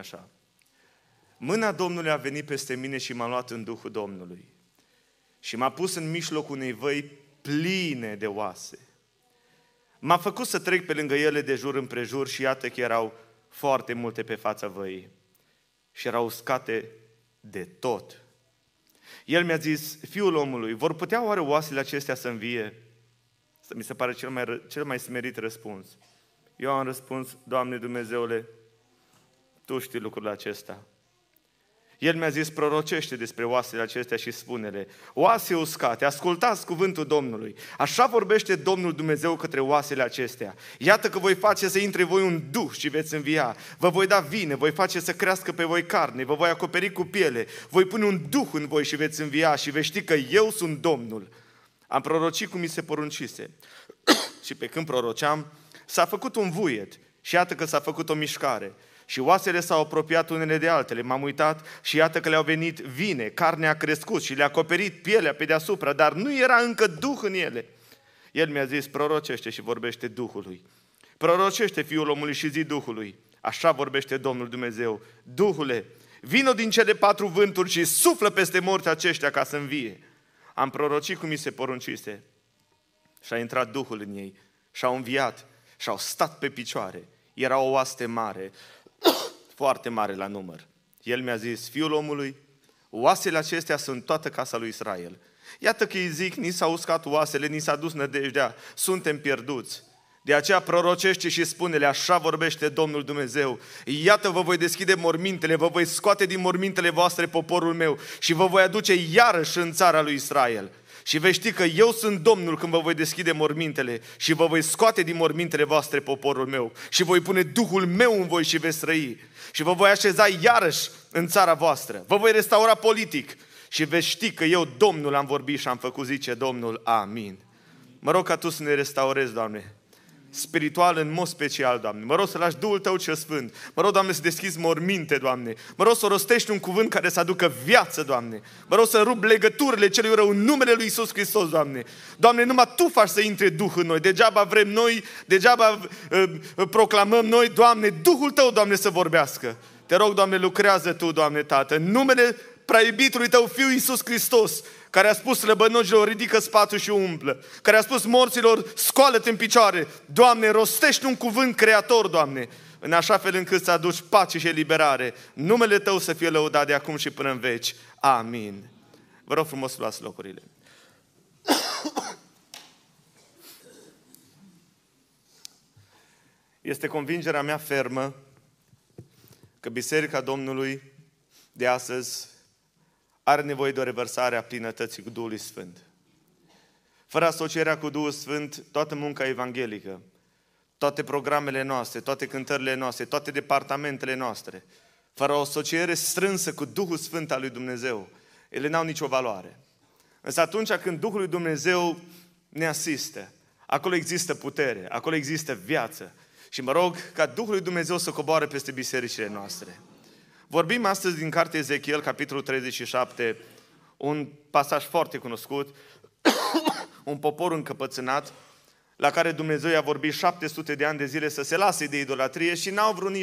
Așa. Mâna Domnului a venit peste mine și m-a luat în Duhul Domnului și m-a pus în mijlocul unei văi pline de oase. M-a făcut să trec pe lângă ele de jur împrejur și iată că erau foarte multe pe fața văii și erau uscate de tot. El mi-a zis, fiul omului, vor putea oare oasele acestea să învie? Asta mi se pare cel mai smerit răspuns. Eu am răspuns, Doamne Dumnezeule, Tu știi lucrul acesta. El mi-a zis, prorocește despre oasele acestea și spune-le, oase uscate, ascultați cuvântul Domnului. Așa vorbește Domnul Dumnezeu către oasele acestea. Iată că voi face să intre voi un duh și veți învia. Vă voi da vine, voi face să crească pe voi carne, vă voi acoperi cu piele. Voi pune un duh în voi și veți învia și veți ști că eu sunt Domnul. Am prorocit cum mi se poruncise. Și pe când proroceam, s-a făcut un vuiet și iată că s-a făcut o mișcare. Și oasele s-au apropiat unele de altele. M-am uitat și iată că le-au venit vine, carnea a crescut și le-a acoperit pielea pe deasupra, dar nu era încă duh în ele. El mi-a zis, prorocește și vorbește Duhului. Prorocește, fiul omului, și zi Duhului. Așa vorbește Domnul Dumnezeu. Duhule, vino din cele 4 vânturi și suflă peste morți aceștia ca să învie. Am prorocit cum mi se poruncise. Și a intrat Duhul în ei și au înviat și au stat pe picioare. Era o oaste mare, foarte mare la număr. El mi-a zis, fiul omului, oasele acestea sunt toată casa lui Israel. Iată că îi zic, ni s-au uscat oasele, ni s-a dus nădejdea, suntem pierduți. De aceea prorocește și spune-le, așa vorbește Domnul Dumnezeu. Iată vă voi deschide mormintele, vă voi scoate din mormintele voastre poporul meu și vă voi aduce iarăși în țara lui Israel. Și veți ști că eu sunt Domnul când vă voi deschide mormintele și vă voi scoate din mormintele voastre poporul meu și voi pune Duhul meu în voi și veți trăi. Și vă voi așeza iarăși în țara voastră. Vă voi restaura politic și veți ști că eu, Domnul, am vorbit și am făcut, zice Domnul, amin. Mă rog ca Tu să ne restaurezi, Doamne, spiritual în mod special, Doamne. Mă rog să lași Duhul Tău cel Sfânt. Mă rog, Doamne, să deschizi morminte, Doamne. Mă rog să rostești un cuvânt care să aducă viață, Doamne. Mă rog să rup legăturile celui rău în numele lui Iisus Hristos, Doamne. Doamne, numai Tu faci să intre Duh în noi. Degeaba vrem noi, degeaba proclamăm noi, Doamne, Duhul Tău, Doamne, să vorbească. Te rog, Doamne, lucrează Tu, Doamne, Tată, în numele prea iubitului Tău Fiu Iisus Hristos, care a spus slăbănogilor, ridică spatul și umplă, care a spus morților, scoală-te în picioare. Doamne, rostește un cuvânt creator, Doamne, în așa fel încât să aduci pace și eliberare. Numele Tău să fie lăudat de acum și până în veci. Amin. Vă rog frumos să luați locurile. Este convingerea mea fermă că Biserica Domnului de astăzi are nevoie de o revărsare a plinătății cu Duhul Sfânt. Fără asocierea cu Duhul Sfânt, toată munca evanghelică, toate programele noastre, toate cântările noastre, toate departamentele noastre, fără o asociere strânsă cu Duhul Sfânt al lui Dumnezeu, ele n-au nicio valoare. Însă atunci când Duhul lui Dumnezeu ne asistă, acolo există putere, acolo există viață. Și mă rog ca Duhul lui Dumnezeu să coboare peste bisericile noastre. Vorbim astăzi din cartea Ezechiel, capitolul 37, un pasaj foarte cunoscut, un popor încăpățânat, la care Dumnezeu i-a vorbit 700 de ani de zile să se lase de idolatrie și n-au vrut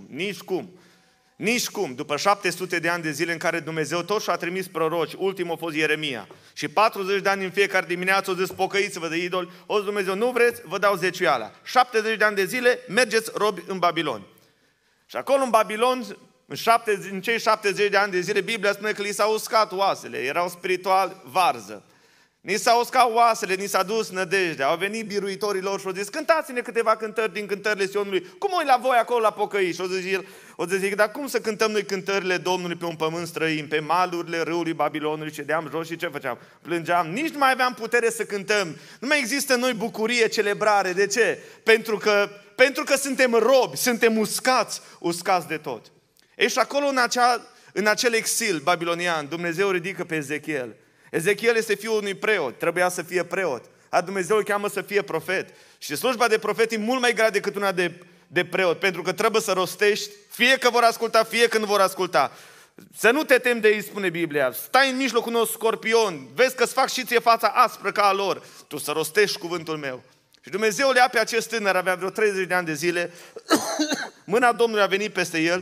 nici cum. După 700 de ani de zile în care Dumnezeu tot și-a trimis proroci, ultimul a fost Ieremia, și 40 de ani în fiecare dimineață au zis, pocăiți-vă de idoli, o zis Dumnezeu, nu vreți, vă dau zeciuiala. 70 de ani de zile, mergeți robi în Babilon. Și acolo în Babilon, în cei 70 de ani de zile, Biblia spune că li s-au uscat oasele, erau spiritual varză. Ni s-au uscat oasele, ni s-a dus nădejdea, au venit biruitorii lor și au zis, cântați-ne câteva cântări din cântările Sionului, cum e la voi acolo la pocăi? Și o zis, dar cum să cântăm noi cântările Domnului pe un pământ străin, pe malurile râului Babilonului, cedeam jos și ce făceam? Plângeam, nici nu mai aveam putere să cântăm, nu mai există în noi bucurie, celebrare, de ce? Pentru că suntem robi, suntem uscați de tot. Ei, și acolo în acel exil babilonian, Dumnezeu ridică pe Ezechiel. Ezechiel este fiul unui preot, trebuia să fie preot. Dumnezeu îl cheamă să fie profet. Și slujba de profet e mult mai grea decât una de preot, pentru că trebuie să rostești, fie că vor asculta, fie că nu vor asculta. Să nu te temi de ei, spune Biblia. Stai în mijlocul unui scorpion, vezi că-ți fac și ție fața aspră ca a lor. Tu să rostești cuvântul meu. Și Dumnezeu le ia pe acest tânăr, avea vreo 30 de ani de zile, mâna Domnului a venit peste el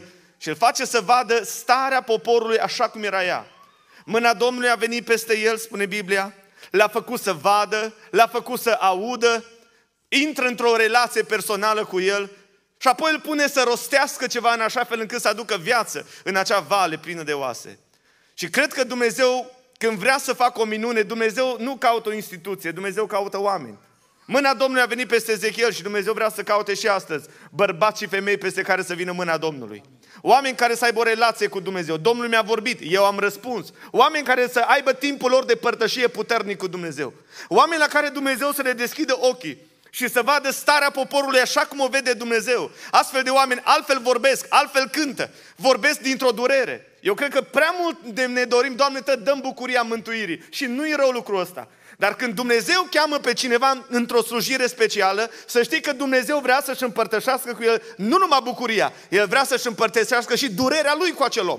și îl face să vadă starea poporului așa cum era ea. Mâna Domnului a venit peste el, spune Biblia, l-a făcut să vadă, l-a făcut să audă, intră într-o relație personală cu el și apoi îl pune să rostească ceva în așa fel încât să aducă viață în acea vale plină de oase. Și cred că Dumnezeu, când vrea să facă o minune, Dumnezeu nu caută o instituție, Dumnezeu caută oameni. Mâna Domnului a venit peste Ezechiel și Dumnezeu vrea să caute și astăzi bărbați și femei peste care să vină mâna Domnului. Oameni care să aibă o relație cu Dumnezeu. Domnul mi-a vorbit, eu am răspuns. Oameni care să aibă timpul lor de părtășie puternic cu Dumnezeu. Oameni la care Dumnezeu să le deschidă ochii și să vadă starea poporului așa cum o vede Dumnezeu. Astfel de oameni altfel vorbesc, altfel cântă, vorbesc dintr-o durere. Eu cred că prea mult ne dorim, Doamne, dăm bucuria mântuirii. Și nu-i rău lucrul ăsta. Dar când Dumnezeu cheamă pe cineva într-o slujire specială, să știi că Dumnezeu vrea să-și împărtășească cu el nu numai bucuria, El vrea să-și împărtășească și durerea lui cu acel om.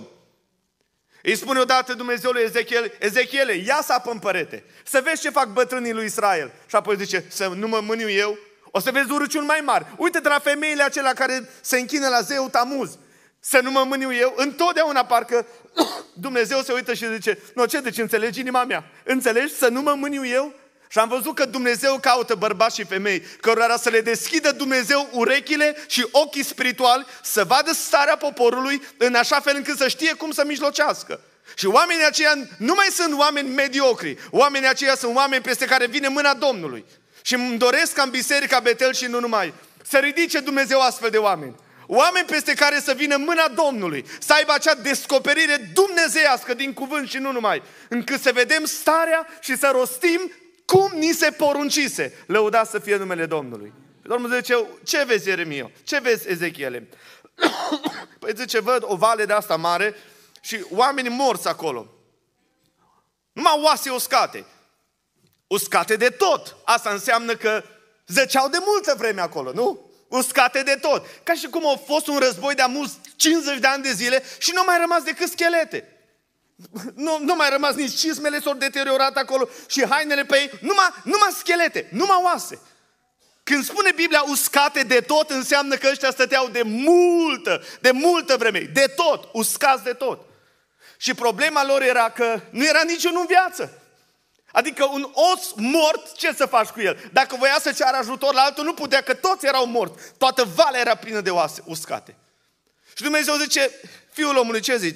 Îi spune odată Dumnezeu lui Ezechiel, Ezechiele, ia sapă în perete, să vezi ce fac bătrânii lui Israel. Și apoi zice, să nu mă mâniu eu, o să vezi urăciuni mai mari. Uite-te la femeile acelea care se închină la zeul Tamuz. Să nu mă mâniu eu, întotdeauna parcă Dumnezeu se uită și zice, nu, ce, deci înțelegi inima mea? Înțelegi să nu mă mâniu eu? Și am văzut că Dumnezeu caută bărbați și femei, cărora să le deschidă Dumnezeu urechile și ochii spirituali, să vadă starea poporului în așa fel încât să știe cum să mijlocească. Și oamenii aceia nu mai sunt oameni mediocri, oamenii aceia sunt oameni peste care vine mâna Domnului. Și îmi doresc ca în Biserica Betel și nu numai, să ridice Dumnezeu astfel de oameni. Oameni peste care să vină mâna Domnului, să aibă acea descoperire dumnezeiască din cuvânt și nu numai, încât să vedem starea și să rostim cum ni se poruncise. Lăudați să fie numele Domnului. Domnul zice, ce vezi, Ieremia? Ce vezi, Ezechiele? Păi zice, văd o vale de asta mare și oameni morți acolo. Numai oase uscate. Uscate de tot. Asta înseamnă că zăceau de multă vreme acolo, nu? Uscate de tot. Ca și cum a fost un război de amus 50 de ani de zile și nu mai rămas decât schelete. Nu mai rămas nici cizmele, s-au deteriorat acolo și hainele pe ei. Numai schelete, numai oase. Când spune Biblia uscate de tot, înseamnă că ăștia stăteau de multă vreme. De tot, uscați de tot. Și problema lor era că nu era niciunul în viață. Adică un os mort, ce să faci cu el? Dacă voia să ceară ajutor la altul, nu putea, că toți erau morți. Toată valea era plină de oase uscate. Și Dumnezeu zice, fiul omului, ce zici?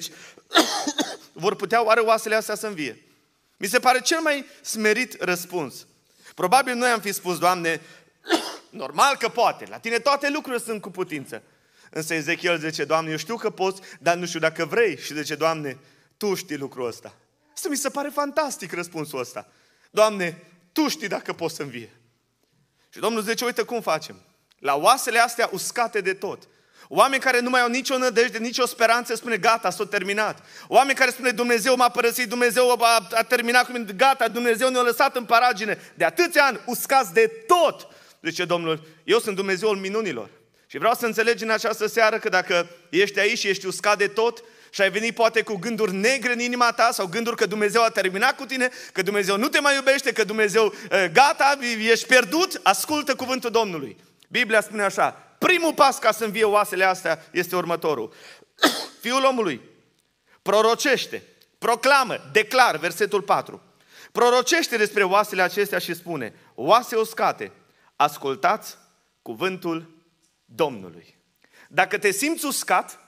Vor putea oare oasele astea să învie? Mi se pare cel mai smerit răspuns. Probabil noi am fi spus, Doamne, normal că poate, la tine toate lucrurile sunt cu putință. Însă Ezechiel zice, Doamne, eu știu că poți, dar nu știu dacă vrei. Și zice, Doamne, Tu știi lucrul ăsta. Asta mi se pare fantastic răspunsul ăsta. Doamne, Tu știi dacă poți să învie. Și Domnul zice, uite cum facem. La oasele astea uscate de tot. Oameni care nu mai au nicio nădejde, nicio speranță, spune, gata, s-a terminat. Oameni care spune, Dumnezeu m-a părăsit, Dumnezeu a terminat cu mine, gata, Dumnezeu ne-a lăsat în paragine. De atâția ani, uscați de tot. Zice Domnul, eu sunt Dumnezeul minunilor. Și vreau să înțelegi în această seară că dacă ești aici și ești uscat de tot, și ai venit poate cu gânduri negre în inima ta sau gânduri că Dumnezeu a terminat cu tine, că Dumnezeu nu te mai iubește, că Dumnezeu, gata, ești pierdut, ascultă cuvântul Domnului. Biblia spune așa, primul pas ca să învie oasele astea este următorul. Fiul omului prorocește, proclamă, declar, versetul 4. Prorocește despre oasele acestea și spune, oase uscate, ascultați cuvântul Domnului. Dacă te simți uscat,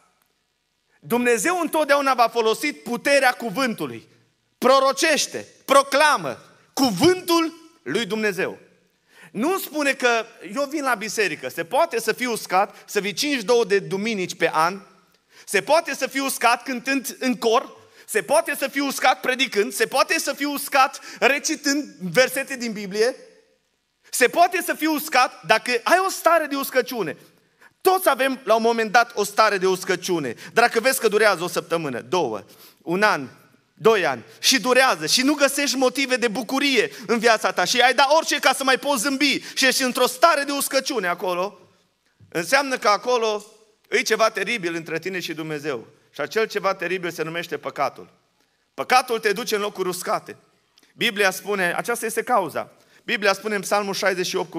Dumnezeu întotdeauna va folosi puterea cuvântului. Prorocește, proclamă cuvântul lui Dumnezeu. Nu spune că eu vin la biserică, se poate să fiu uscat, să vii 52 de duminici pe an, se poate să fiu uscat cântând în cor, se poate să fiu uscat predicând, se poate să fiu uscat recitând versete din Biblie, se poate să fiu uscat dacă ai o stare de uscăciune. Toți avem la un moment dat o stare de uscăciune. Dar dacă vezi că durează o săptămână, 2, 1 an, 2 ani și durează și nu găsești motive de bucurie în viața ta și ai dat orice ca să mai poți zâmbi și ești într-o stare de uscăciune acolo, înseamnă că acolo e ceva teribil între tine și Dumnezeu. Și acel ceva teribil se numește păcatul. Păcatul te duce în locuri uscate. Biblia spune, aceasta este cauza. Biblia spune în Psalmul 68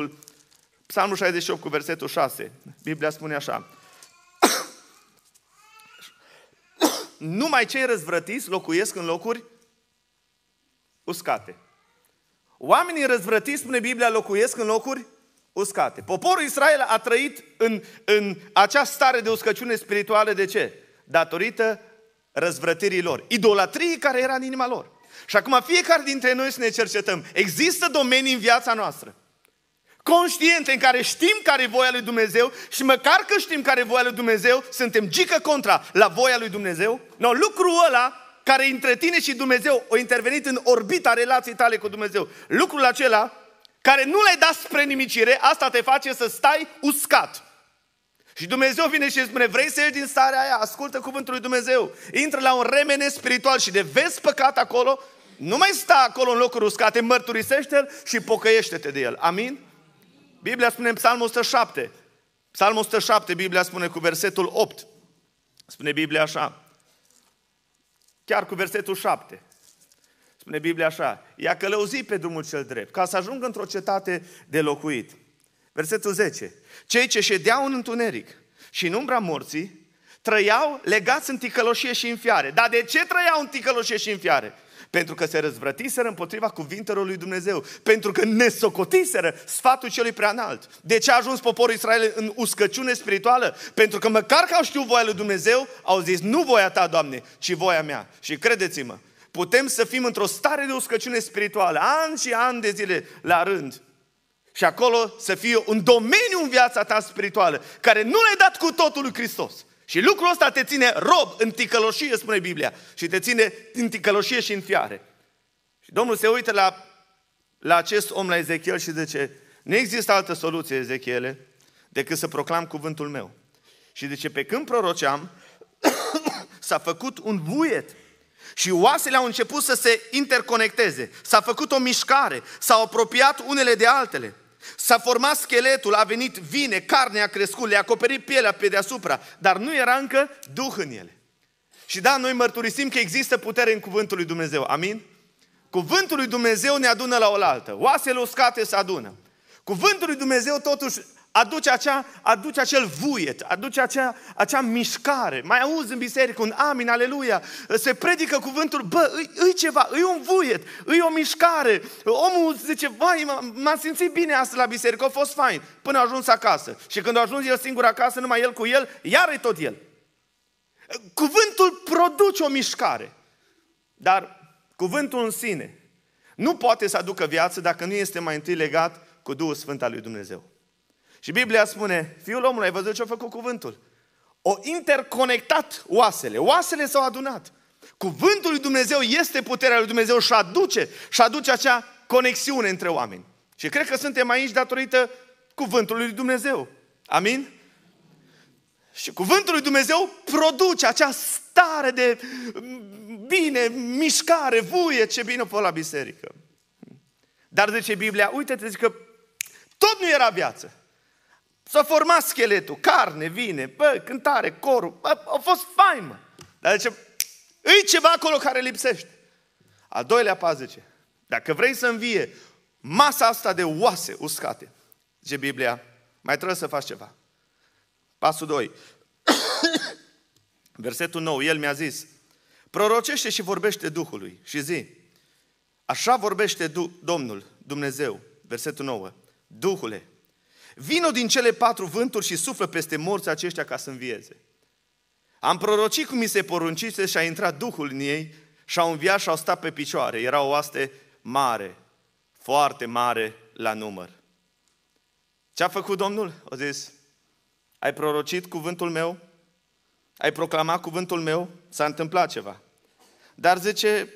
cu versetul 6. Biblia spune așa. numai cei răzvrătiți locuiesc în locuri uscate. Oamenii răzvrătiți, spune Biblia, locuiesc în locuri uscate. Poporul Israel a trăit în acea stare de uscăciune spirituală. De ce? Datorită răzvrătirii lor, idolatriei care era în inima lor. Și acum fiecare dintre noi să ne cercetăm. Există domenii în viața noastră conștiente în care știm care e voia lui Dumnezeu și măcar că știm care e voia lui Dumnezeu, suntem gică contra la voia lui Dumnezeu? No, lucrul ăla care între tine și Dumnezeu a intervenit în orbita relației tale cu Dumnezeu, lucrul acela care nu l-ai dat spre nimicire, asta te face să stai uscat. Și Dumnezeu vine și spune, vrei să ieși din starea aia? Ascultă cuvântul lui Dumnezeu. Intră la un remene spiritual și de vezi păcat acolo, nu mai sta acolo în locuri uscate, mărturisește-l și pocăiește-te de el. Amin? Biblia spune în Psalmul 107. Psalmul 107, Biblia spune cu versetul 8. Spune Biblia așa. Chiar cu versetul 7. Spune Biblia așa. I-a călăuzit pe drumul cel drept, ca să ajungă într-o cetate de locuit. Versetul 10. Cei ce ședeau în întuneric și în umbra morții, trăiau legați în ticăloșie și în fiare. Dar de ce trăiau în ticăloșie și în fiare? Pentru că se răzvrătiseră împotriva cuvintelor lui Dumnezeu. Pentru că nesocotiseră sfatul celui preanalt. De ce a ajuns poporul Israel în uscăciune spirituală? Pentru că măcar că au știut voia lui Dumnezeu, au zis, nu voia ta, Doamne, ci voia mea. Și credeți-mă, putem să fim într-o stare de uscăciune spirituală, ani și ani de zile la rând. Și acolo să fie un domeniu în viața ta spirituală, care nu l-ai dat cu totul lui Hristos. Și lucrul ăsta te ține rob în ticăloșie, spune Biblia, și te ține în ticăloșie și în fiare. Și Domnul se uită la acest om, la Ezechiel, și zice, nu există altă soluție, Ezechiele, decât să proclam cuvântul meu. Și zice, pe când proroceam, s-a făcut un vuiet și oasele au început să se interconecteze. S-a făcut o mișcare, s-au apropiat unele de altele. S-a format scheletul, a venit vine, carne a crescut, le-a acoperit pielea pe deasupra, dar nu era încă duh în ele. Și da, noi mărturisim că există putere în cuvântul lui Dumnezeu. Amin? Cuvântul lui Dumnezeu ne adună la oaltă. Oasele uscate se adună. Cuvântul lui Dumnezeu totuși aduce acel vuiet, aduce acea mișcare. Mai auzi în biserică un amin, aleluia, se predică cuvântul, îi ceva, îi un vuiet, îi o mișcare. Omul zice, vai, m-am simțit bine astăzi la biserică, a fost fain, până a ajuns acasă. Și când a ajuns el singur acasă, numai el cu el, iar e tot el. Cuvântul produce o mișcare, dar cuvântul în sine nu poate să aducă viață dacă nu este mai întâi legat cu Duhul Sfânt al lui Dumnezeu. Și Biblia spune, Fiul omului, ai văzut ce a făcut cuvântul? O interconectat oasele. Oasele s-au adunat. Cuvântul lui Dumnezeu este puterea lui Dumnezeu și aduce acea conexiune între oameni. Și cred că suntem aici datorită cuvântului lui Dumnezeu. Amin? Și cuvântul lui Dumnezeu produce acea stare de bine, mișcare, vuie, ce bine a fost la biserică. Dar zice Biblia, uite-te, zice că tot nu era viață. S-a format scheletul, carne, vine, cântare, corul, a fost fain, mă. Dar zice, e ceva acolo care lipsește. Al doilea pas zice, dacă vrei să învie masa asta de oase uscate, zice Biblia, mai trebuie să faci ceva. Pasul 2. Versetul 9, el mi-a zis, prorocește și vorbește Duhului și zi, așa vorbește Domnul, Dumnezeu, versetul 9, Duhule, vino din cele 4 vânturi și suflă peste morții aceștia ca să învieze. Am prorocit cum mi se poruncise și a intrat Duhul în ei și au înviat și au stat pe picioare. Era o oaste mare, foarte mare la număr. Ce a făcut Domnul? A zis, ai prorocit cuvântul meu? Ai proclamat cuvântul meu? S-a întâmplat ceva. Dar zice,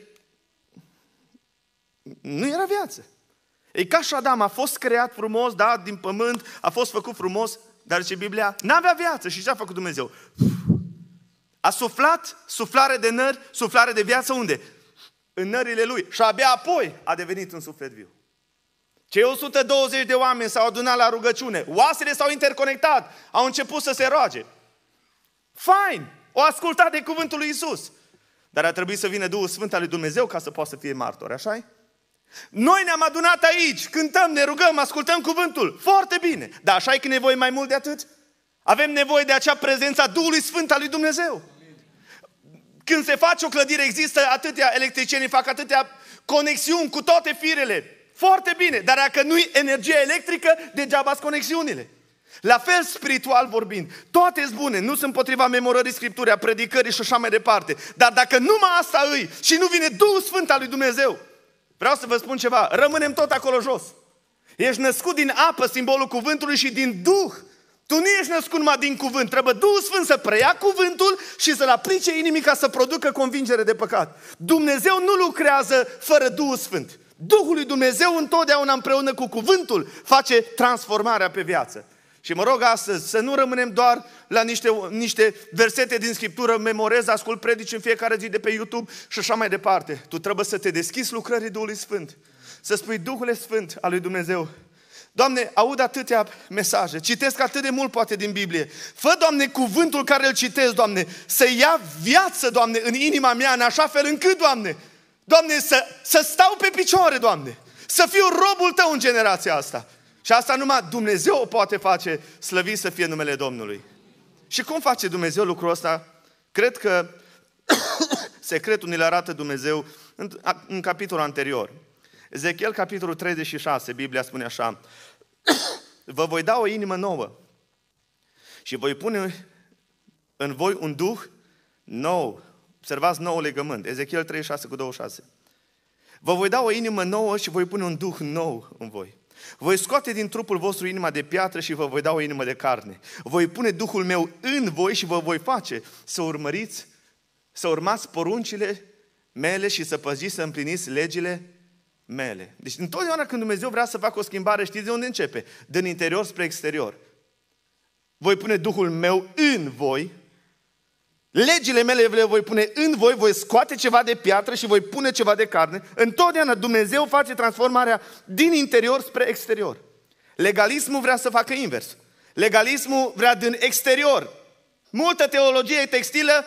nu era viață. E ca și Adam, a fost creat frumos, da, din pământ, a fost făcut frumos, dar zice Biblia, n-avea viață. Și ce a făcut Dumnezeu? A suflat, suflare de nări, suflare de viață, unde? În nările lui. Și abia apoi a devenit un suflet viu. Cei 120 de oameni s-au adunat la rugăciune, oasele s-au interconectat, au început să se roage. Fain, au ascultat de cuvântul lui Iisus. Dar a trebuit să vină Duhul Sfânt al lui Dumnezeu ca să poată să fie martori, așa-i? Noi ne-am adunat aici, cântăm, ne rugăm, ascultăm cuvântul. Foarte bine. Dar așa e că nevoie mai mult de atât? Avem nevoie de acea prezență a Duhului Sfânt al lui Dumnezeu. Când se face o clădire, există atâtea electricieni, fac atâtea conexiuni cu toate firele. Foarte bine, dar dacă nu-i energie electrică, degeaba-s conexiunile. La fel, spiritual vorbind, toate sunt bune, nu sunt împotriva memorării Scripturii, a predicării și așa mai departe. Dar dacă numai asta îi și nu vine Duhul Sfânt al lui Dumnezeu, vreau să vă spun ceva, rămânem tot acolo jos. Ești născut din apă, simbolul cuvântului, și din Duh. Tu nu ești născut numai din cuvânt, trebuie Duhul Sfânt să preia cuvântul și să-l aplice inimii ca să producă convingere de păcat. Dumnezeu nu lucrează fără Duhul Sfânt. Duhul lui Dumnezeu întotdeauna împreună cu cuvântul face transformarea pe viață. Și mă rog astăzi să nu rămânem doar la niște versete din Scriptură, memorez, ascult predici în fiecare zi de pe YouTube și așa mai departe. Tu trebuie să te deschizi lucrării Duhului Sfânt. Să spui, Duhule Sfânt al lui Dumnezeu, Doamne, aud atâtea mesaje, citesc atât de mult poate din Biblie. Fă, Doamne, cuvântul care îl citesc, Doamne, să ia viață, Doamne, în inima mea, în așa fel încât, Doamne, să stau pe picioare, Doamne, să fiu robul Tău în generația asta. Și asta numai Dumnezeu o poate face, slăvit să fie numele Domnului. Și cum face Dumnezeu lucrul ăsta? Cred că secretul ne-l arată Dumnezeu în capitolul anterior. Ezechiel, capitolul 36, Biblia spune așa: vă voi da o inimă nouă și voi pune în voi un duh nou. Observați, nou legământ. Ezechiel 36:26. Vă voi da o inimă nouă și voi pune un duh nou în voi. Voi scoate din trupul vostru inima de piatră și vă voi da o inimă de carne. Voi pune Duhul meu în voi și vă voi face să urmați poruncile mele și să păziți, să împliniți legile mele. Deci întotdeauna când Dumnezeu vrea să facă o schimbare, știți de unde începe? Din interior spre exterior. Voi pune Duhul meu în voi, legile mele le voi pune în voi, voi scoate ceva de piatră și voi pune ceva de carne. Întotdeauna Dumnezeu face transformarea din interior spre exterior. Legalismul vrea să facă invers. Legalismul vrea din exterior. Multă teologie textilă,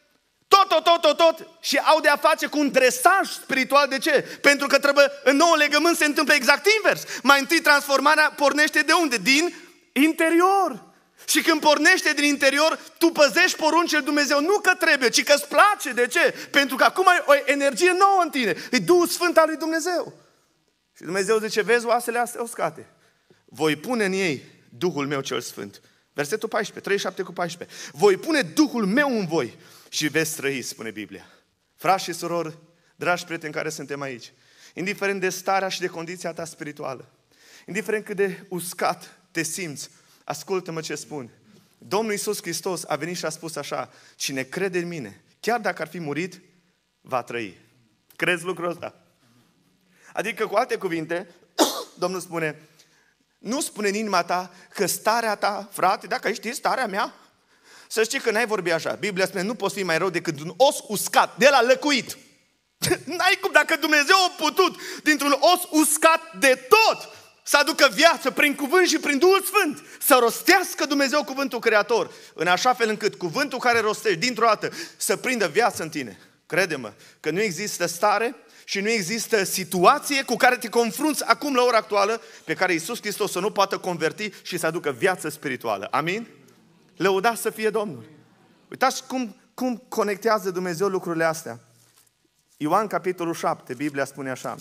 tot și au de a face cu un dresaj spiritual. De ce? Pentru că trebuie, în nou legământ se întâmplă exact invers. Mai întâi transformarea pornește de unde? Din interior. Și când pornește din interior, tu păzești poruncile lui Dumnezeu, nu că trebuie, ci că îți place. De ce? Pentru că acum ai o energie nouă în tine. E Duhul Sfânt al lui Dumnezeu. Și Dumnezeu zice, vezi oasele astea uscate? Voi pune în ei Duhul meu cel Sfânt. Versetul 14, 37:14. Voi pune Duhul meu în voi și veți trăi, spune Biblia. Frați și surori, dragi prieteni care suntem aici, indiferent de starea și de condiția ta spirituală, indiferent cât de uscat te simți, ascultă-mă ce spun. Domnul Iisus Hristos a venit și a spus așa: cine crede în mine, chiar dacă ar fi murit, va trăi. Crezi lucrul ăsta? Adică, cu alte cuvinte, Domnul spune, nu spune în inima ta că starea ta, frate, dacă ai ști starea mea, să știi că n-ai vorbi așa. Biblia spune, nu poți fi mai rău decât un os uscat, de la lăcuit. N-ai cum, dacă Dumnezeu a putut dintr-un os uscat de tot să aducă viață prin cuvânt și prin Duhul Sfânt, să rostească Dumnezeu cuvântul Creator, în așa fel încât cuvântul care rostești dintr-o dată să prindă viață în tine. Crede-mă că nu există stare și nu există situație cu care te confrunți acum la ora actuală pe care Iisus Hristos să nu poată converti și să aducă viață spirituală. Amin? Lăudați să fie Domnul. Uitați cum conectează Dumnezeu lucrurile astea. Ioan, capitolul 7, Biblia spune așa,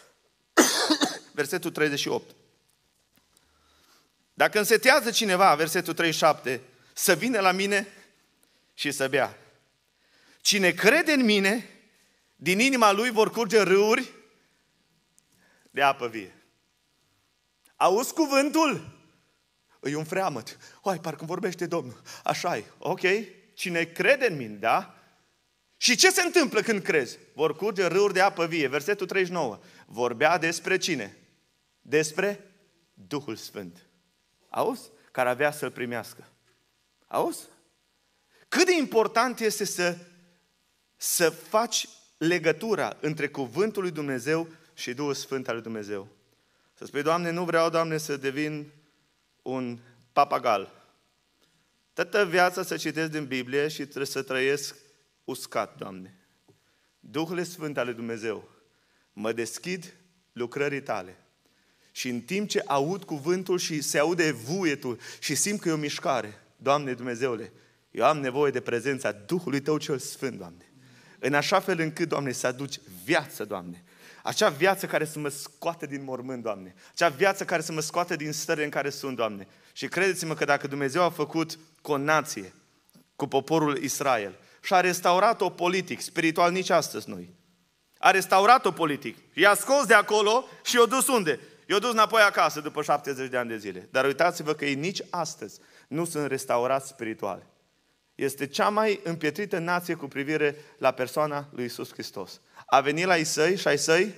versetul 38. Dacă însetează cineva, versetul 37, să vină la mine și să bea. Cine crede în mine, din inima lui vor curge râuri de apă vie. Auzi cuvântul? E un freamăt. Hai, parcă vorbește Domnul. Așa e. Ok. Cine crede în mine, da? Și ce se întâmplă când crezi? Vor curge râuri de apă vie. Versetul 39. Vorbea despre cine? Despre Duhul Sfânt. Auzi? Care avea să-L primească. Auzi? Cât de important este să faci legătura între cuvântul lui Dumnezeu și Duhul Sfânt al lui Dumnezeu. Să spui, Doamne, nu vreau, Doamne, să devin un papagal. Toată viața să citesc din Biblie și trebuie să trăiesc uscat, Doamne. Duhul Sfânt al lui Dumnezeu, mă deschid lucrării Tale. Și în timp ce aud cuvântul și se aude vuietul și simt că e o mișcare, Doamne Dumnezeule, eu am nevoie de prezența Duhului Tău cel Sfânt, Doamne. în așa fel încât, Doamne, să aduci viață, Doamne. Acea viață care să mă scoată din mormânt, Doamne. Acea viață care să mă scoată din stările în care sunt, Doamne. Și credeți-mă că dacă Dumnezeu a făcut o nație cu poporul Israel și a restaurat-o politic, spiritual, nici astăzi noi. A restaurat-o politic. I-a scos de acolo și i-a dus unde? I-a dus înapoi acasă după 70 de ani de zile. Dar uitați-vă că ei nici astăzi nu sunt restaurați spiritual. Este cea mai împietrită nație cu privire la persoana lui Iisus Hristos. A venit la ai săi și ai săi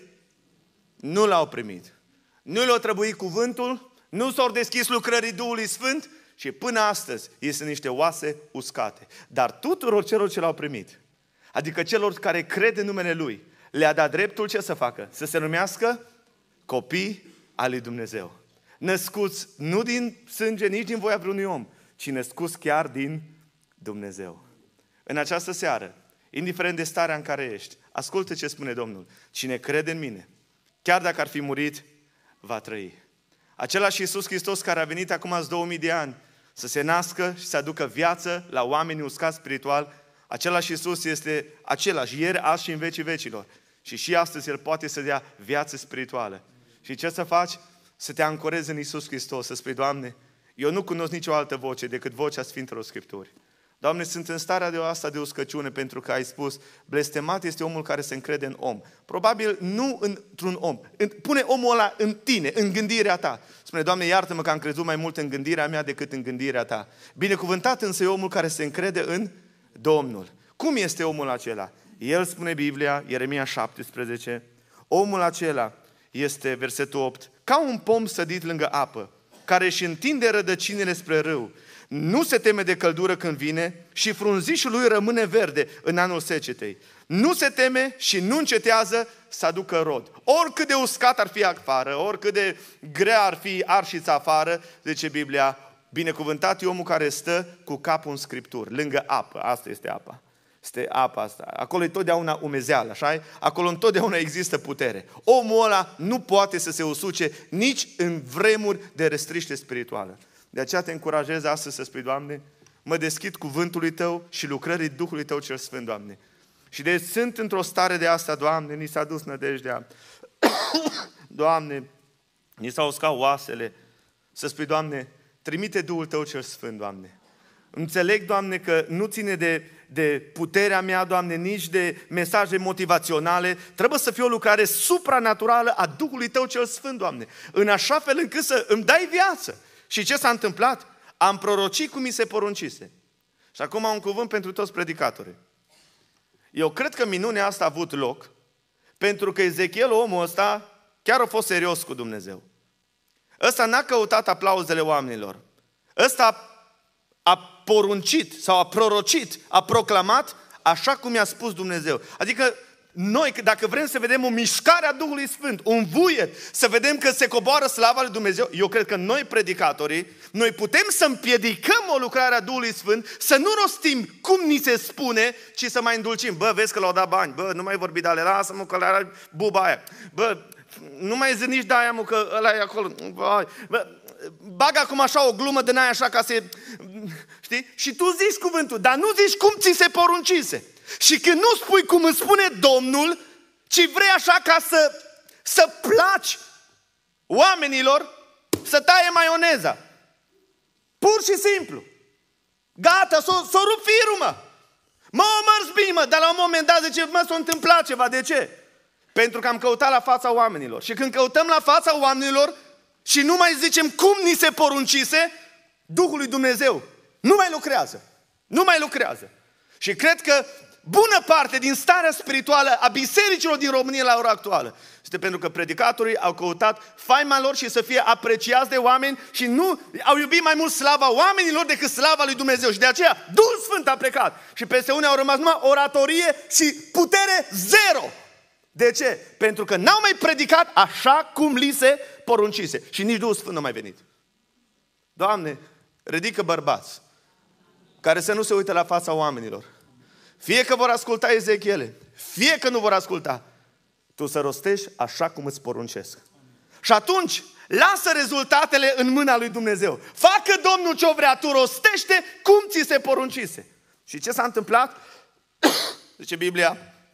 nu l-au primit. Nu le-a trebuit cuvântul, nu s-au deschis lucrării Duhului Sfânt și până astăzi ei sunt niște oase uscate. Dar tuturor celor ce l-au primit, adică celor care cred în numele Lui, le-a dat dreptul ce să facă? Să se numească copii al lui Dumnezeu. Născuți nu din sânge, nici din voia vreunui om, ci născuți chiar din Dumnezeu. În această seară, indiferent de starea în care ești, ascultă ce spune Domnul. Cine crede în mine, chiar dacă ar fi murit, va trăi. Același Iisus Hristos care a venit acum 2000 de ani să se nască și să aducă viață la oamenii uscați spiritual, același Iisus este același ieri, azi și în vecii vecilor. Și astăzi El poate să dea viață spirituală. Și ce să faci? Să te ancorezi în Iisus Hristos, să spui, Doamne, eu nu cunosc nicio altă voce decât vocea Sfintelor Scripturi. Doamne, sunt în starea de asta de uscăciune pentru că ai spus, blestemat este omul care se încrede în om. Probabil nu într-un om. Pune omul ăla în tine, în gândirea ta. Spune, Doamne, iartă-mă că am crezut mai mult în gândirea mea decât în gândirea ta. Binecuvântat însă e omul care se încrede în Domnul. Cum este omul acela? El spune Biblia, Ieremia 17, omul acela este, versetul 8, ca un pom sădit lângă apă, care își întinde rădăcinile spre râu. Nu se teme de căldură când vine și frunzișul lui rămâne verde în anul secetei. Nu se teme și nu încetează să aducă rod. Oricât de uscat ar fi afară, oricât de grea ar fi arșița afară, zice Biblia, binecuvântat e omul care stă cu capul în Scripturi, lângă apă. Asta este apa. Este apa asta. Acolo e totdeauna umezeală, așa? Acolo întotdeauna există putere. Omul ăla nu poate să se usuce nici în vremuri de restriște spirituală. De aceea te încurajez astăzi să spui, Doamne, mă deschid cuvântului Tău și lucrării Duhului Tău cel Sfânt, Doamne. Și deci sunt într-o stare de asta, Doamne, ni s-a dus nădejdea. Doamne, ni s-au uscat oasele. Să spui, Doamne, trimite Duhul Tău cel Sfânt, Doamne. Înțeleg, Doamne, că nu ține de puterea mea, Doamne, nici de mesaje motivaționale. Trebuie să fie o lucrare supranaturală a Duhului Tău cel Sfânt, Doamne. În așa fel încât să îmi dai viață. Și ce s-a întâmplat? Am prorocit cum mi se poruncise. Și acum am un cuvânt pentru toți predicatorii. Eu cred că minunea asta a avut loc pentru că Ezechiel, omul ăsta, chiar a fost serios cu Dumnezeu. Ăsta n-a căutat aplauzele oamenilor. Ăsta a poruncit sau a prorocit, a proclamat așa cum i-a spus Dumnezeu. Adică noi, dacă vrem să vedem o mișcare a Duhului Sfânt, un vuiet, să vedem că se coboară slava lui Dumnezeu, eu cred că noi, predicatorii, noi putem să împiedicăm o lucrare a Duhului Sfânt, să nu rostim cum ni se spune, ci să mai îndulcim. Bă, vezi că l-au dat bani, bă, nu mai vorbi de alea, lasă-mă că ăla buba aia. Bă, nu mai zic nici de aia, mă, că ăla e acolo. Bă, bagă acum așa o glumă din aia așa ca să... Știi? Și tu zici cuvântul, dar nu zici cum ți se poruncise. Și când nu spui cum îți spune Domnul, ci vrei așa ca să placi oamenilor, să taie maioneza. Pur și simplu. Gata, s-o rup firul, mă. Mă mărți bine, mă, dar la un moment dat zice, mă, s-a întâmplat ceva. De ce? Pentru că am căutat la fața oamenilor. Și când căutăm la fața oamenilor și nu mai zicem cum ni se poruncise, Duhul lui Dumnezeu nu mai lucrează. Nu mai lucrează. Și cred că bună parte din starea spirituală a bisericilor din România la ora actuală este pentru că predicatorii au căutat faima lor și să fie apreciați de oameni și nu au iubit mai mult slava oamenilor decât slava lui Dumnezeu. Și de aceea Duhul Sfânt a plecat. Și peste unii au rămas numai oratorie și putere zero. De ce? Pentru că n-au mai predicat așa cum li se poruncise. Și nici Duhul Sfânt nu a mai venit. Doamne, ridică bărbați care să nu se uite la fața oamenilor. Fie că vor asculta Ezechiele, fie că nu vor asculta, tu să rostești așa cum îți poruncesc. Și atunci, lasă rezultatele în mâna lui Dumnezeu. Facă Domnul ce-o vrea, tu rostește cum ți se poruncise. Și ce s-a întâmplat? Zice Biblia,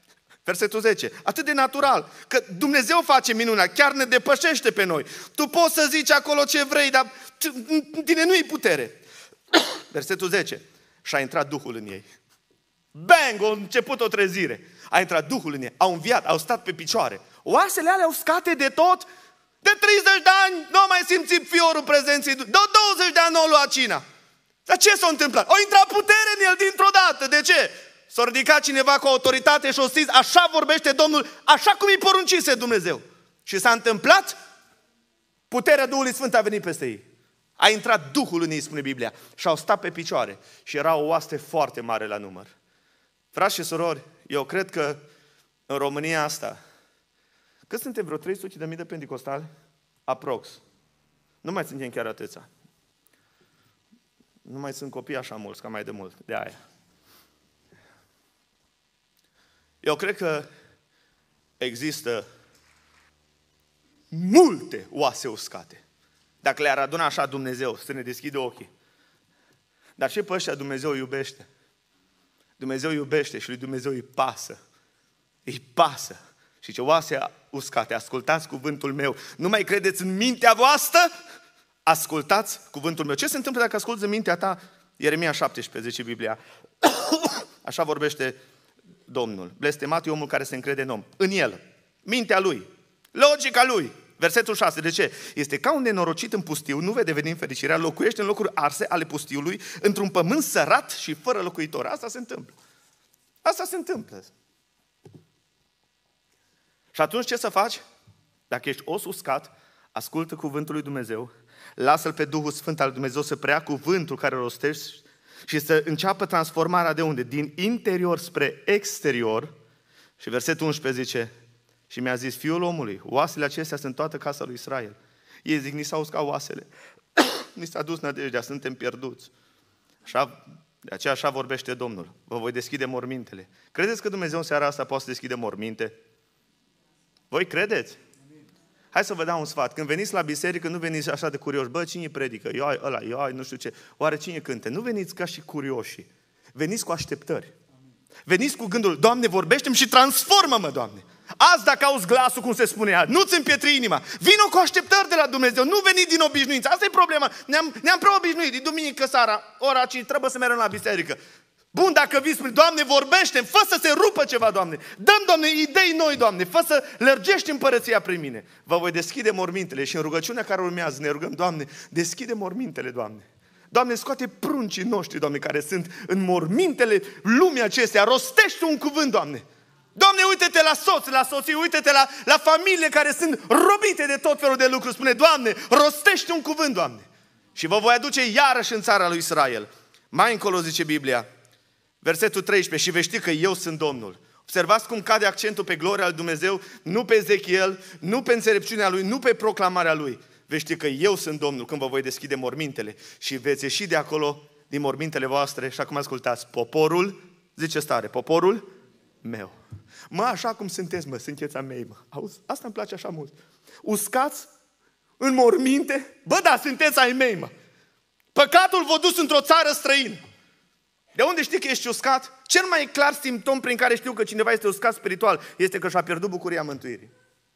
Versetul 10. Atât de natural, că Dumnezeu face minunea, chiar ne depășește pe noi. Tu poți să zici acolo ce vrei, dar în tine nu-i putere. Versetul 10. Și a intrat Duhul în ei. Bang! A început o trezire. A intrat Duhul în ei. Au înviat, au stat pe picioare. Oasele alea uscate de tot. De 30 de ani nu au mai simțit fiorul prezenței. De 20 de ani nu au luat cina. Dar ce s-a întâmplat? A intrat putere în el dintr-o dată. De ce? S-a ridicat cineva cu autoritate și a zis, așa vorbește Domnul, așa cum îi poruncise Dumnezeu. Și s-a întâmplat, puterea Duhului Sfânt a venit peste ei. A intrat Duhul în ei, spune Biblia, și au stat pe picioare. Și era o oaste foarte mare la număr. Frați și surori, eu cred că în România asta, cât suntem, vreo 300.000 de pentecostali? Aprox. Nu mai suntem chiar atâția. Nu mai sunt copii așa mulți, ca mai de mult, de aia. Eu cred că există multe oase uscate. Dacă le-ar aduna așa Dumnezeu, să ne deschide ochii. Dar și pe ăștia Dumnezeu iubește. Dumnezeu iubește și lui Dumnezeu îi pasă. Îi pasă. Și ce oase uscate, ascultați cuvântul meu. Nu mai credeți în mintea voastră? Ascultați cuvântul meu. Ce se întâmplă dacă asculți în mintea ta? Ieremia 17, zice Biblia. Așa vorbește Domnul. Blestemat e omul care se încrede în om. În el. Mintea lui. Logica lui. Versetul 6. De ce? Este ca un nenorocit în pustiu, nu vede venind fericirea, locuiește în locuri arse ale pustiului, într-un pământ sărat și fără locuitor. Asta se întâmplă. Asta se întâmplă. Și atunci ce să faci? Dacă ești os uscat, ascultă cuvântul lui Dumnezeu, lasă-L pe Duhul Sfânt al Dumnezeu să preia cuvântul care rostești și să înceapă transformarea de unde? Din interior spre exterior. Și versetul 11 zice, și mi-a zis, fiul omului, oasele acestea sunt toată casa lui Israel. Ei zic, ni s-au uscat oasele. Ni s-a dus nădejdea, suntem pierduți. De aceea așa vorbește Domnul. Vă voi deschide mormintele. Credeți că Dumnezeu în seara asta poate să deschide morminte? Voi credeți? Hai să vă dau un sfat. Când veniți la biserică, nu veniți așa de curioși. Bă, cine predică? Ioi, ăla, ioi, nu știu ce. Oare cine cânte? Nu veniți ca și curioși. Veniți cu așteptări. Veniți cu gândul, Doamne, vorbește-mi și transformă-mă, Doamne. Azi dacă auzi glasul, cum se spunea, nu-ți împietri inima. Vino cu așteptări de la Dumnezeu, nu veni din obișnuință. Asta e problema. Ne-am preobișnuit. E duminică seara, ora 5, trebuie să mergem la biserică. Bun, dacă vii, spune, Doamne, vorbește-mi, fă să se rupă ceva, Doamne. Dăm, Doamne, idei noi, Doamne, fă să lărgești împărăția prin mine. Vă voi deschide mormintele și în rugăciunea care urmează ne rugăm, Doamne, deschide mormintele, Doamne. Doamne, scoate pruncii noștri, Doamne, care sunt în mormintele lumii acestea. Rostește un cuvânt, Doamne. Doamne, uite-te la soț, la soții, uite-te la familie care sunt robite de tot felul de lucruri. Spune, Doamne, rostește un cuvânt, Doamne. Și vă voi aduce iarăși în țara lui Israel. Mai încolo zice Biblia, versetul 13, și vei ști că eu sunt Domnul. Observați cum cade accentul pe gloria lui Dumnezeu, nu pe Ezechiel, nu pe înțelepciunea lui, nu pe proclamarea lui. Vei ști că eu sunt Domnul când vă voi deschide mormintele și veți ieși de acolo, din mormintele voastre. Și acum ascultați, poporul, zice stare, poporul meu. Mă, așa cum sunteți, mă, sunteți a mei, mă. Auzi? Asta îmi place așa mult. Uscați în morminte, bă, da, sunteți ai mei, mă. Păcatul v-a dus într-o țară străină. De unde știi că ești uscat? Cel mai clar simptom prin care știu că cineva este uscat spiritual este că și-a pierdut bucuria mântuirii.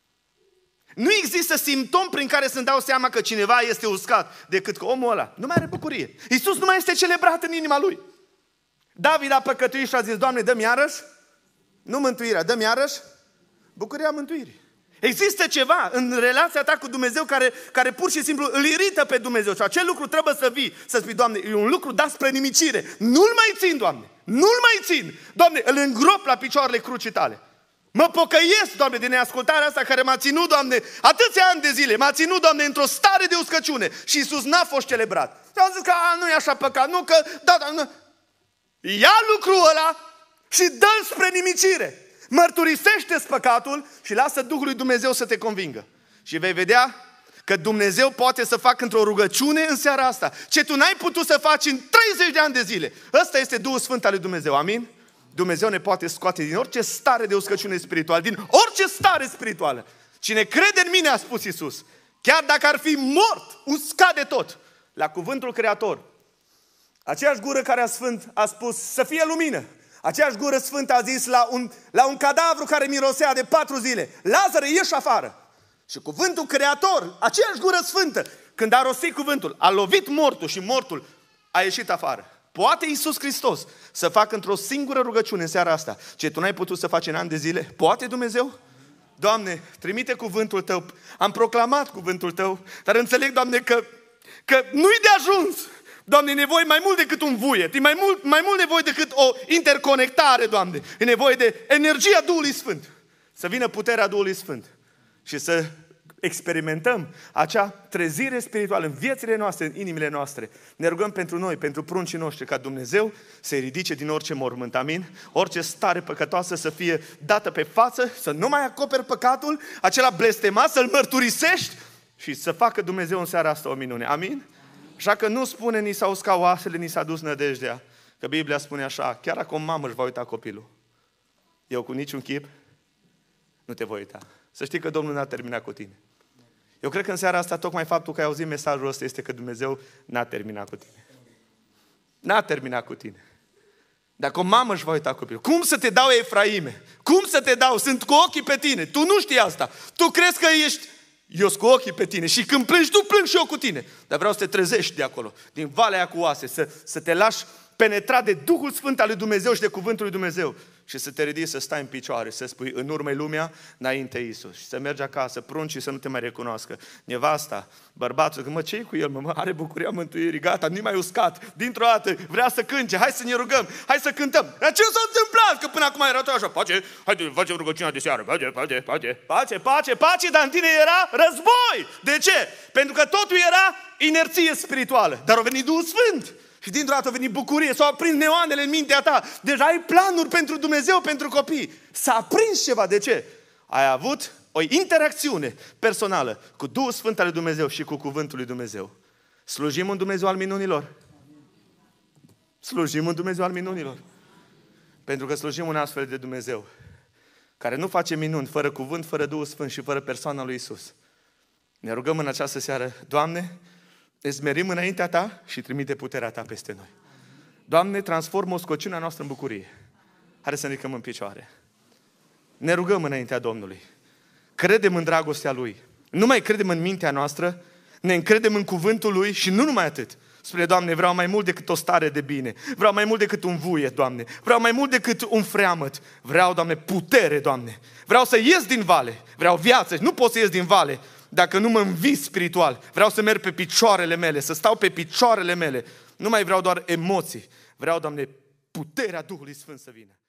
Nu există simptom prin care să-mi dau seama că cineva este uscat decât că omul ăla nu mai are bucurie. Iisus nu mai este celebrat în inima lui. David a păcătuit și a zis, Doamne, dă-mi iarăși, nu mântuirea, dă-mi iarăși bucuria mântuirii. Există ceva în relația ta cu Dumnezeu care pur și simplu îl irită pe Dumnezeu și acel lucru trebuie să vii, să spui, Doamne, e un lucru dat spre nimicire. Nu-l mai țin, Doamne, nu-l mai țin. Doamne, îl îngrop la picioarele crucii tale. Mă pocăiesc, Doamne, din neascultarea asta care m-a ținut, Doamne, atâția ani de zile. M-a ținut, Doamne, într-o stare de uscăciune. Și Iisus n-a fost celebrat. Și am zis că nu e așa păcat, nu că... Da, nu. Ia lucrul ăla și dă-l spre nimicire. Mărturisește-ți păcatul și lasă Duhul lui Dumnezeu să te convingă. Și vei vedea că Dumnezeu poate să facă într-o rugăciune în seara asta ce tu n-ai putut să faci în 30 de ani de zile. Ăsta este Duhul Sfânt al lui Dumnezeu, amin? Dumnezeu ne poate scoate din orice stare de uscăciune spirituală, din orice stare spirituală. Cine crede în mine, a spus Iisus, chiar dacă ar fi mort, uscat de tot, la cuvântul Creator. Aceeași gură care a spus să fie lumină, Aceeași gură sfântă a zis la un cadavru care mirosea de 4 zile, Lazare, ieși afară. Și cuvântul creator, aceeași gură sfântă, când a rostit cuvântul, a lovit mortul și mortul a ieșit afară. Poate Iisus Hristos să facă într-o singură rugăciune în seara asta ce tu n-ai putut să faci în ani de zile? Poate Dumnezeu? Doamne, trimite cuvântul Tău. Am proclamat cuvântul Tău, dar înțeleg, Doamne, că nu-i de ajuns. Doamne, e nevoie mai mult decât un vuiet, e mai mult nevoie decât o interconectare, Doamne. E nevoie de energia Duhului Sfânt. Să vină puterea Duhului Sfânt și să experimentăm acea trezire spirituală în viețile noastre, în inimile noastre. Ne rugăm pentru noi, pentru pruncii noștri, ca Dumnezeu să-i ridice din orice mormânt, amin? Orice stare păcătoasă să fie dată pe față, să nu mai acoperi păcatul, acela blestemat, să-l mărturisești și să facă Dumnezeu în seara asta o minune, amin? Așa că nu spune ni s-au uscat oasele, ni s-a dus nădejdea, că Biblia spune așa, chiar dacă o mamă își va uita copilul, eu cu niciun chip nu te voi uita. Să știi că Domnul n-a terminat cu tine. Eu cred că în seara asta, tocmai faptul că ai auzit mesajul ăsta este că Dumnezeu n-a terminat cu tine. N-a terminat cu tine. Dacă o mamă își va uita copilul, cum să te dau, Efraime? Cum să te dau? Sunt cu ochii pe tine. Tu nu știi asta. Tu crezi că ești... Eu sunt cu ochii pe tine și când plângi, tu plâng și eu cu tine. Dar vreau să te trezești de acolo, din valea aia cu oase, să te lași penetrat de Duhul Sfânt al lui Dumnezeu și de Cuvântul lui Dumnezeu și să te ridici, să stai în picioare, să spui în urmă lumea, înainte Iisus. Și să mergi acasă, pruncii să nu te mai recunoască. Nevasta, bărbatul, că ce-i cu el, mă, are bucuria mântuirii, gata, nu mai uscat, dintr-o dată vrea să cânte, hai să ne rugăm, hai să cântăm. Dar ce s-a întâmplat? Că până acum era tot așa, pace, haide, facem rugăciunea de seară, pace, dar în tine era război. De ce? Pentru că totul era inerție spirituală, dar a venit Duhul Sfânt. Și dintr-o dată a venit bucurie, s-au aprins neoanele în mintea ta. Deja ai planuri pentru Dumnezeu, pentru copii. S-a aprins ceva. De ce? Ai avut o interacțiune personală cu Duhul Sfânt al lui Dumnezeu și cu Cuvântul lui Dumnezeu. Slujim un Dumnezeu al minunilor. Slujim un Dumnezeu al minunilor. Pentru că slujim un astfel de Dumnezeu care nu face minuni fără cuvânt, fără Duhul Sfânt și fără persoana lui Iisus. Ne rugăm în această seară, Doamne, ne smerim înaintea Ta și trimite puterea Ta peste noi. Doamne, transformă o scociunea noastră în bucurie. Hai să ne ridicăm în picioare. Ne rugăm înaintea Domnului. Credem în dragostea Lui. Nu mai credem în mintea noastră, ne încredem în cuvântul Lui și nu numai atât. Spune, Doamne, vreau mai mult decât o stare de bine. Vreau mai mult decât un vuiet, Doamne. Vreau mai mult decât un freamăt. Vreau, Doamne, putere, Doamne. Vreau să ies din vale. Vreau viață. Nu pot să ies din vale dacă nu mă învins spiritual. Vreau să merg pe picioarele mele, să stau pe picioarele mele. Nu mai vreau doar emoții. Vreau, Doamne, puterea Duhului Sfânt să vină.